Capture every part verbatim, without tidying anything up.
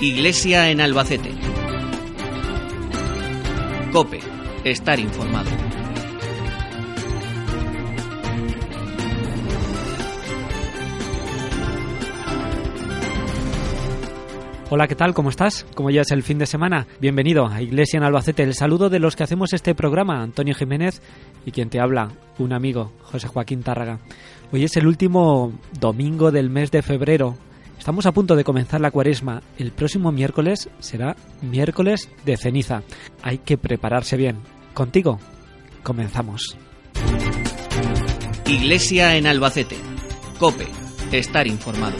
Iglesia en Albacete. COPE. Estar informado. Hola, ¿qué tal? ¿Cómo estás? Como ya es el fin de semana, bienvenido a Iglesia en Albacete. El saludo de los que hacemos este programa, Antonio Jiménez, y quien te habla, un amigo, José Joaquín Tárraga. Hoy es el último domingo del mes de febrero. Estamos a punto de comenzar la Cuaresma. El próximo miércoles será miércoles de ceniza. Hay que prepararse bien. Contigo, comenzamos. Iglesia en Albacete. COPE. Estar informado.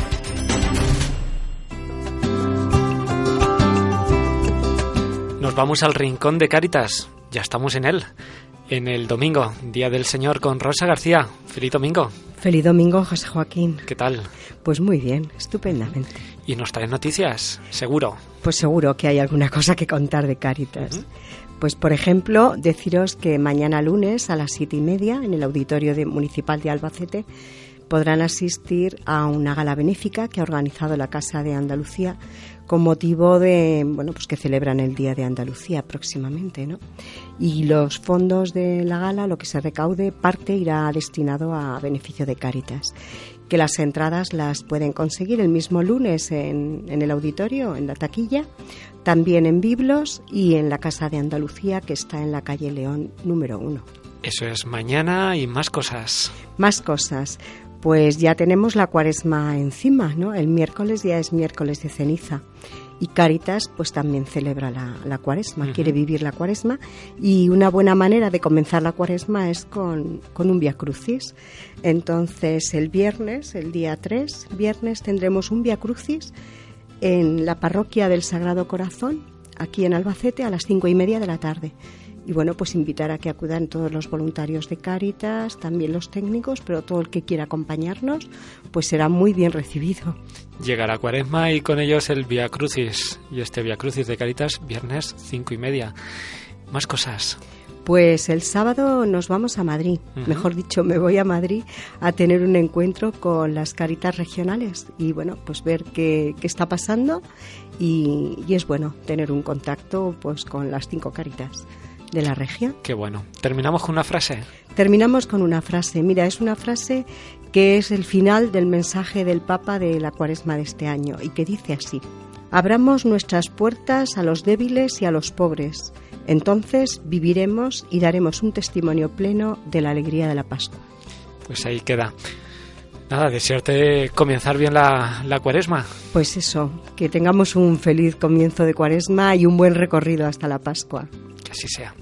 Nos vamos al rincón de Cáritas. Ya estamos en él. En el domingo, Día del Señor, con Rosa García. Feliz domingo. Feliz domingo, José Joaquín. ¿Qué tal? Pues muy bien, estupendamente. ¿Y nos traes noticias? Seguro. Pues seguro que hay alguna cosa que contar de Cáritas. Uh-huh. Pues, por ejemplo, deciros que mañana lunes a las siete y media, en el Auditorio de, Municipal de Albacete, podrán asistir a una gala benéfica que ha organizado la Casa de Andalucía con motivo de, bueno, pues que celebran el Día de Andalucía próximamente, ¿no? Y los fondos de la gala, lo que se recaude, parte irá destinado a beneficio de Cáritas. Que las entradas las pueden conseguir el mismo lunes en, en el auditorio, en la taquilla, también en Biblos y en la Casa de Andalucía, que está en la calle León número uno. Eso es mañana y más cosas. Más cosas. Pues ya tenemos la Cuaresma encima, ¿no? El miércoles ya es miércoles de ceniza y Cáritas pues también celebra la, la Cuaresma, uh-huh. Quiere vivir la Cuaresma y una buena manera de comenzar la Cuaresma es con, con un Vía Crucis. Entonces el viernes, el día tres, viernes tendremos un Vía Crucis en la parroquia del Sagrado Corazón, aquí en Albacete, a las cinco y media de la tarde. Y bueno, pues invitar a que acudan todos los voluntarios de Cáritas, también los técnicos, pero todo el que quiera acompañarnos, pues será muy bien recibido. Llegará Cuaresma y con ellos el Vía Crucis. Y este Vía Crucis de Cáritas, viernes, cinco y media. Más cosas. Pues el sábado nos vamos a Madrid. Uh-huh. Mejor dicho, me voy a Madrid a tener un encuentro con las Cáritas regionales. Y bueno, pues ver qué, qué está pasando. Y, y es bueno tener un contacto pues con las cinco Cáritas de la región. Qué bueno. ¿Terminamos con una frase? Terminamos con una frase. Mira, es una frase que es el final del mensaje del Papa de la Cuaresma de este año y que dice así: abramos nuestras puertas a los débiles y a los pobres. Entonces viviremos y daremos un testimonio pleno de la alegría de la Pascua. Pues ahí queda. Nada, desearte comenzar bien la, la Cuaresma. Pues eso, que tengamos un feliz comienzo de Cuaresma y un buen recorrido hasta la Pascua. Que así sea.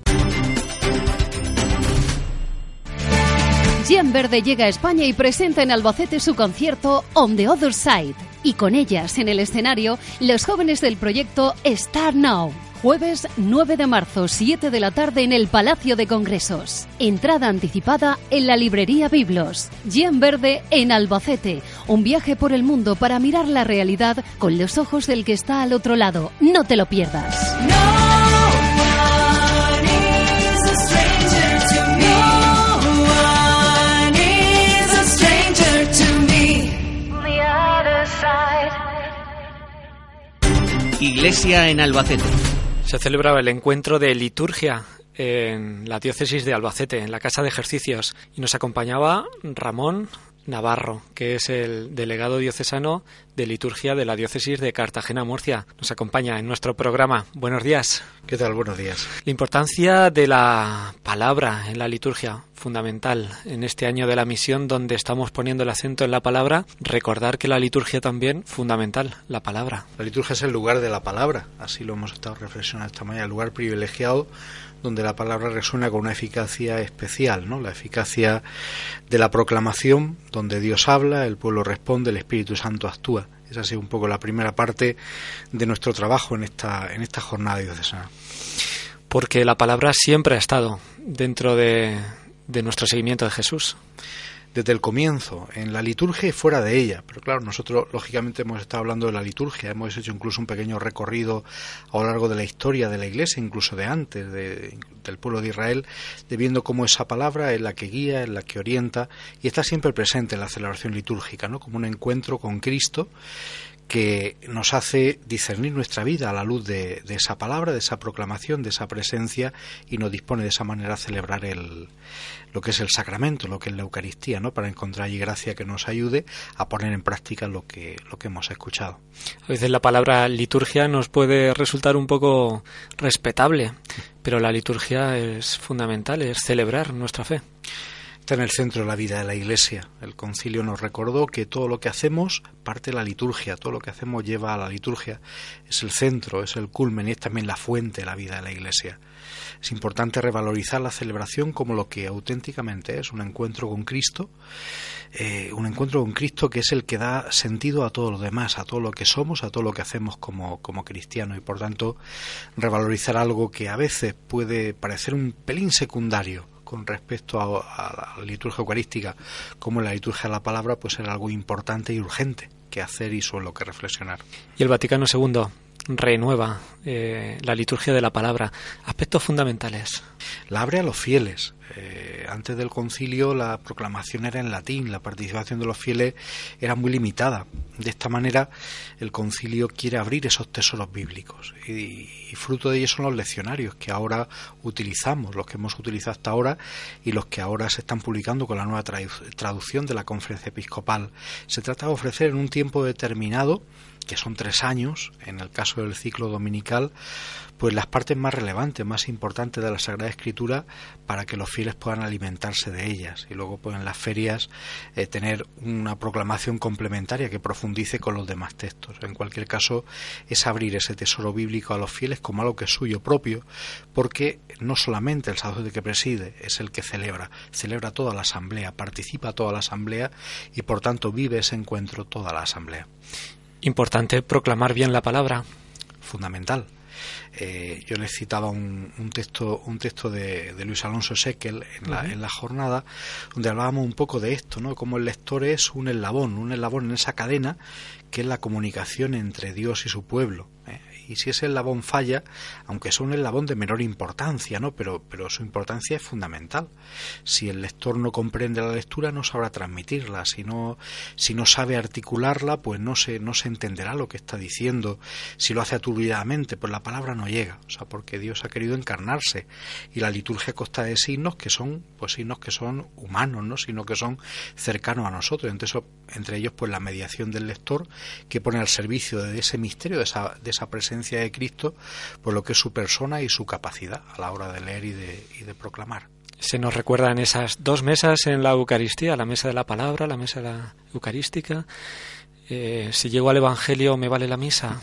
Jean Verde llega a España y presenta en Albacete su concierto On the Other Side. Y con ellas en el escenario, los jóvenes del proyecto Start Now. Jueves nueve de marzo, siete de la tarde en el Palacio de Congresos. Entrada anticipada en la librería Biblos. Jean Verde en Albacete. Un viaje por el mundo para mirar la realidad con los ojos del que está al otro lado. No te lo pierdas. No. Iglesia en Albacete. Se celebraba el encuentro de liturgia en la diócesis de Albacete, en la Casa de Ejercicios, y nos acompañaba Ramón Navarro, que es el delegado diocesano de liturgia de la diócesis de Cartagena-Murcia. Nos acompaña en nuestro programa. Buenos días. ¿Qué tal? Buenos días. La importancia de la palabra en la liturgia, fundamental en este año de la misión donde estamos poniendo el acento en la palabra. Recordar que la liturgia también, fundamental, la palabra. La liturgia es el lugar de la palabra, así lo hemos estado reflexionando esta mañana, el lugar privilegiado donde la palabra resuena con una eficacia especial, ¿no? La eficacia de la proclamación, donde Dios habla, el pueblo responde, el Espíritu Santo actúa. Esa ha sido un poco la primera parte de nuestro trabajo en esta, en esta jornada diocesana. Porque la palabra siempre ha estado dentro de, de nuestro seguimiento de Jesús. Desde el comienzo, en la liturgia y fuera de ella. Pero claro, nosotros lógicamente hemos estado hablando de la liturgia, hemos hecho incluso un pequeño recorrido a lo largo de la historia de la Iglesia, incluso de antes, de, del pueblo de Israel, de viendo cómo esa palabra es la que guía, es la que orienta, y está siempre presente en la celebración litúrgica, ¿no? Como un encuentro con Cristo, que nos hace discernir nuestra vida a la luz de, de esa palabra, de esa proclamación, de esa presencia, y nos dispone de esa manera a celebrar el, lo que es el sacramento, lo que es la Eucaristía, ¿no? Para encontrar allí gracia que nos ayude a poner en práctica lo que, lo que hemos escuchado. A veces la palabra liturgia nos puede resultar un poco respetable, pero la liturgia es fundamental, es celebrar nuestra fe. Está en el centro de la vida de la Iglesia. El concilio nos recordó que todo lo que hacemos parte de la liturgia, todo lo que hacemos lleva a la liturgia. Es el centro, es el culmen y es también la fuente de la vida de la Iglesia. Es importante revalorizar la celebración como lo que auténticamente es, un encuentro con Cristo, eh, un encuentro con Cristo que es el que da sentido a todo lo demás, a todo lo que somos, a todo lo que hacemos como, como cristianos, y por tanto revalorizar algo que a veces puede parecer un pelín secundario con respecto a, a la liturgia eucarística, como la liturgia de la palabra, pues era algo importante y urgente que hacer y sobre lo que reflexionar. Y el Vaticano segundo renueva eh, la liturgia de la palabra, aspectos fundamentales. La abre a los fieles. Eh, antes del concilio la proclamación era en latín, la participación de los fieles era muy limitada. De esta manera el concilio quiere abrir esos tesoros bíblicos y, y fruto de ello son los leccionarios que ahora utilizamos, los que hemos utilizado hasta ahora y los que ahora se están publicando con la nueva tradu- traducción de la Conferencia Episcopal. Se trata de ofrecer en un tiempo determinado, que son tres años, en el caso del ciclo dominical, pues las partes más relevantes, más importantes de la Sagrada Escritura para que los fieles puedan alimentarse de ellas y luego pues en las ferias eh, tener una proclamación complementaria que profundice con los demás textos. En cualquier caso es abrir ese tesoro bíblico a los fieles como algo que es suyo propio, porque no solamente el sacerdote que preside es el que celebra, celebra toda la asamblea, participa toda la asamblea y por tanto vive ese encuentro toda la asamblea. Importante proclamar bien la palabra. Fundamental. Eh, yo les citaba un, un texto un texto de, de Luis Alonso Seckel en la, uh-huh. en la jornada, donde hablábamos un poco de esto, ¿no? Como el lector es un eslabón, un eslabón en esa cadena que es la comunicación entre Dios y su pueblo, ¿eh? Y si ese eslabón falla, aunque es un eslabón de menor importancia, ¿no? Pero, pero su importancia es fundamental. Si el lector no comprende la lectura, no sabrá transmitirla. Si no, si no sabe articularla, pues no se, no se entenderá lo que está diciendo. Si lo hace aturdidamente, pues la palabra no llega. O sea, porque Dios ha querido encarnarse. Y la liturgia consta de signos que son, pues signos que son humanos, ¿no? Sino que son cercanos a nosotros. Entre, eso, entre ellos, pues la mediación del lector, que pone al servicio de ese misterio, de esa, de esa presencia de Cristo, por lo que es su persona y su capacidad a la hora de leer y de, y de proclamar. Se nos recuerdan esas dos mesas en la Eucaristía, la mesa de la palabra, la mesa de la eucarística. Eh, si llego al Evangelio, ¿me vale la misa?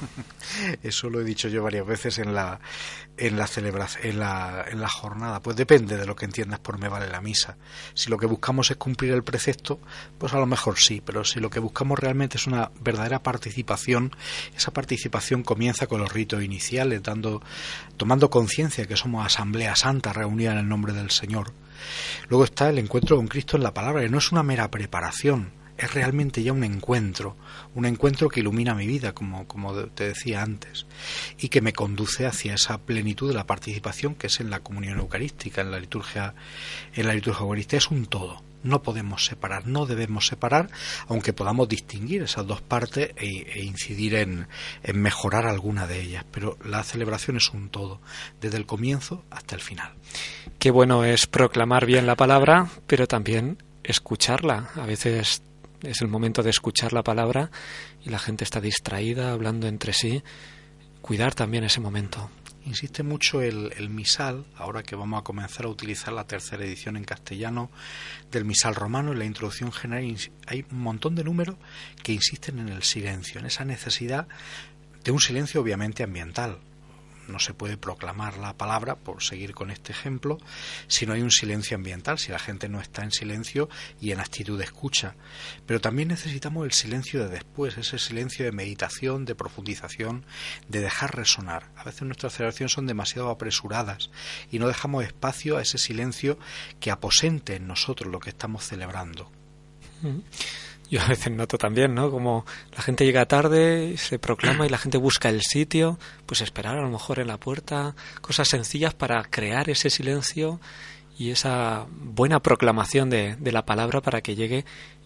Eso lo he dicho yo varias veces en la en la celebración, en la, en la jornada. Pues depende de lo que entiendas por me vale la misa. Si lo que buscamos es cumplir el precepto, pues a lo mejor sí, pero si lo que buscamos realmente es una verdadera participación, esa participación comienza con los ritos iniciales, dando, tomando conciencia que somos asamblea santa reunida en el nombre del Señor. Luego está el encuentro con Cristo en la palabra, que no es una mera preparación, es realmente ya un encuentro, un encuentro que ilumina mi vida, como, como te decía antes, y que me conduce hacia esa plenitud de la participación que es en la comunión eucarística, en la liturgia, en la liturgia eucarística. Es un todo, no podemos separar, no debemos separar, aunque podamos distinguir esas dos partes e, e incidir en, en mejorar alguna de ellas, pero la celebración es un todo, desde el comienzo hasta el final. Qué bueno es proclamar bien la palabra, pero también escucharla. A veces es el momento de escuchar la palabra y la gente está distraída, hablando entre sí. Cuidar también ese momento. Insiste mucho el, el misal, ahora que vamos a comenzar a utilizar la tercera edición en castellano del misal romano. En la introducción general hay un montón de números que insisten en el silencio, en esa necesidad de un silencio obviamente ambiental. No se puede proclamar la palabra, por seguir con este ejemplo, si no hay un silencio ambiental, si la gente no está en silencio y en actitud de escucha. Pero también necesitamos el silencio de después, ese silencio de meditación, de profundización, de dejar resonar. A veces nuestras celebraciones son demasiado apresuradas y no dejamos espacio a ese silencio que aposente en nosotros lo que estamos celebrando. Mm. Yo a veces noto también, ¿no? Como la gente llega tarde, se proclama y la gente busca el sitio, pues esperar a lo mejor en la puerta, cosas sencillas para crear ese silencio y esa buena proclamación de, de la palabra para que llegue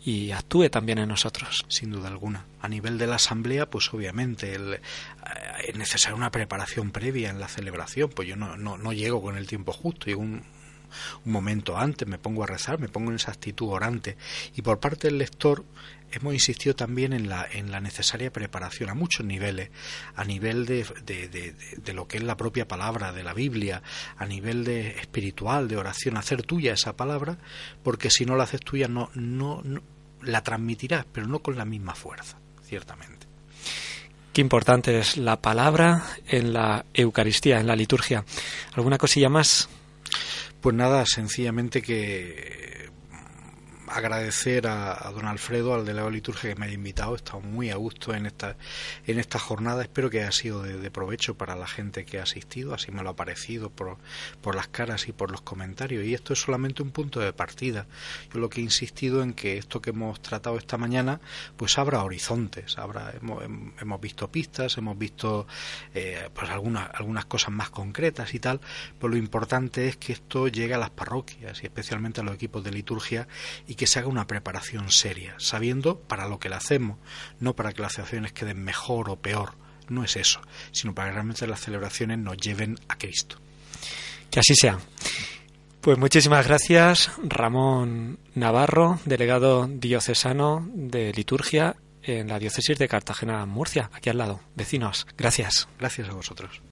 y actúe también en nosotros. Sin duda alguna. A nivel de la asamblea, pues obviamente el, eh, es necesaria una preparación previa en la celebración. Pues yo no, no, no llego con el tiempo justo, llego un, un momento antes, me pongo a rezar, me pongo en esa actitud orante. Y por parte del lector hemos insistido también en la, en la necesaria preparación a muchos niveles, a nivel de, de, de, de lo que es la propia palabra de la Biblia, a nivel de espiritual, de oración, hacer tuya esa palabra, porque si no la haces tuya no, no, no la transmitirás, pero no con la misma fuerza, ciertamente. Qué importante es la palabra en la Eucaristía, en la liturgia. ¿Alguna cosilla más? Pues nada, sencillamente que agradecer a, a don Alfredo, al delegado de liturgia, que me haya invitado. He estado muy a gusto en esta en esta jornada. Espero que haya sido de, de provecho para la gente que ha asistido. Así me lo ha parecido por, por las caras y por los comentarios. Y esto es solamente un punto de partida. Yo lo que he insistido en que esto que hemos tratado esta mañana pues abra horizontes. Abra, hemos, hemos visto pistas, hemos visto eh, pues algunas, algunas cosas más concretas y tal. Pero lo importante es que esto llegue a las parroquias y especialmente a los equipos de liturgia, y que se haga una preparación seria, sabiendo para lo que la hacemos, no para que las celebraciones queden mejor o peor, no es eso, sino para que realmente las celebraciones nos lleven a Cristo. Que así sea. Pues muchísimas gracias, Ramón Navarro, delegado diocesano de liturgia en la diócesis de Cartagena, Murcia, aquí al lado, vecinos. Gracias. Gracias a vosotros.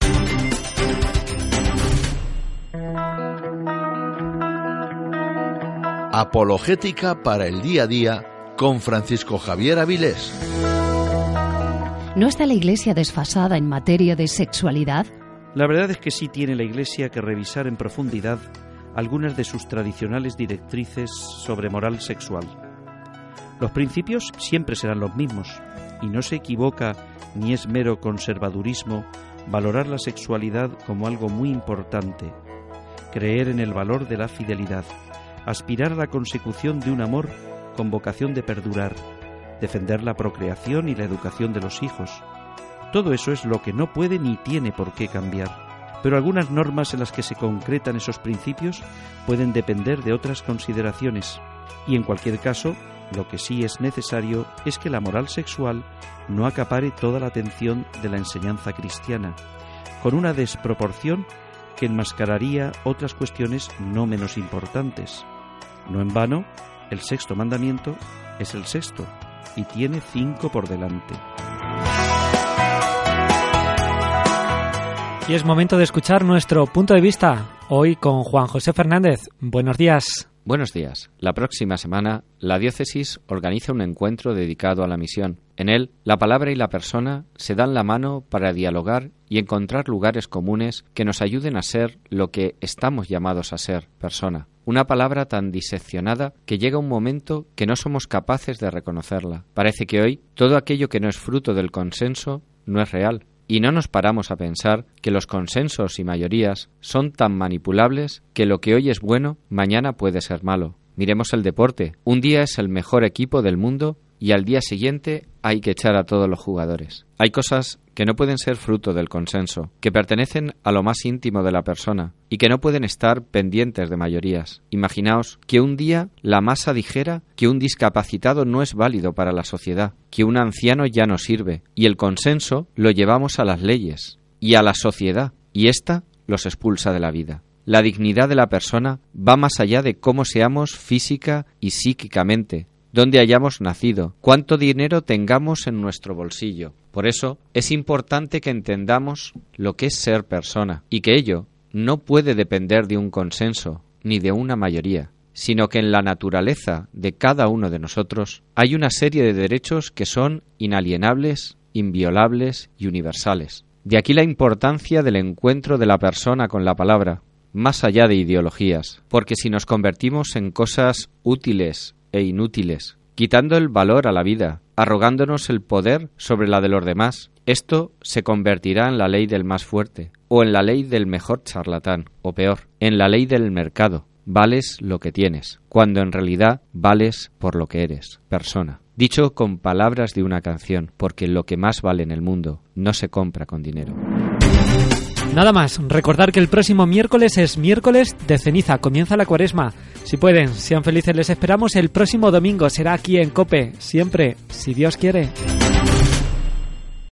Apologética para el día a día con Francisco Javier Avilés. ¿No está la Iglesia desfasada en materia de sexualidad? La verdad es que sí tiene la Iglesia que revisar en profundidad algunas de sus tradicionales directrices sobre moral sexual. Los principios siempre serán los mismos, y no se equivoca ni es mero conservadurismo valorar la sexualidad como algo muy importante, creer en el valor de la fidelidad, aspirar a la consecución de un amor con vocación de perdurar, defender la procreación y la educación de los hijos. Todo eso es lo que no puede ni tiene por qué cambiar, pero algunas normas en las que se concretan esos principios pueden depender de otras consideraciones, y en cualquier caso, lo que sí es necesario es que la moral sexual no acapare toda la atención de la enseñanza cristiana, con una desproporción que enmascararía otras cuestiones no menos importantes. No en vano, el sexto mandamiento es el sexto y tiene cinco por delante. Y es momento de escuchar nuestro punto de vista, hoy con Juan José Fernández. Buenos días. Buenos días. La próxima semana, la diócesis organiza un encuentro dedicado a la misión. En él, la palabra y la persona se dan la mano para dialogar y encontrar lugares comunes que nos ayuden a ser lo que estamos llamados a ser, persona. Una palabra tan diseccionada que llega un momento que no somos capaces de reconocerla. Parece que hoy todo aquello que no es fruto del consenso no es real. Y no nos paramos a pensar que los consensos y mayorías son tan manipulables que lo que hoy es bueno, mañana puede ser malo. Miremos el deporte. Un día es el mejor equipo del mundo y al día siguiente hay que echar a todos los jugadores. Hay cosas que no pueden ser fruto del consenso, que pertenecen a lo más íntimo de la persona y que no pueden estar pendientes de mayorías. Imaginaos que un día la masa dijera que un discapacitado no es válido para la sociedad, que un anciano ya no sirve, y el consenso lo llevamos a las leyes y a la sociedad, y ésta los expulsa de la vida. La dignidad de la persona va más allá de cómo seamos física y psíquicamente, dónde hayamos nacido, cuánto dinero tengamos en nuestro bolsillo. Por eso es importante que entendamos lo que es ser persona y que ello no puede depender de un consenso ni de una mayoría, sino que en la naturaleza de cada uno de nosotros hay una serie de derechos que son inalienables, inviolables y universales. De aquí la importancia del encuentro de la persona con la palabra, más allá de ideologías, porque si nos convertimos en cosas útiles e inútiles, quitando el valor a la vida, arrogándonos el poder sobre la de los demás, esto se convertirá en la ley del más fuerte, o en la ley del mejor charlatán, o peor, en la ley del mercado. Vales lo que tienes, cuando en realidad vales por lo que eres, persona. Dicho con palabras de una canción, porque lo que más vale en el mundo no se compra con dinero. Nada más, recordar que el próximo miércoles es miércoles de ceniza, comienza la cuaresma. Si pueden, sean felices, les esperamos el próximo domingo, será aquí en COPE, siempre, si Dios quiere.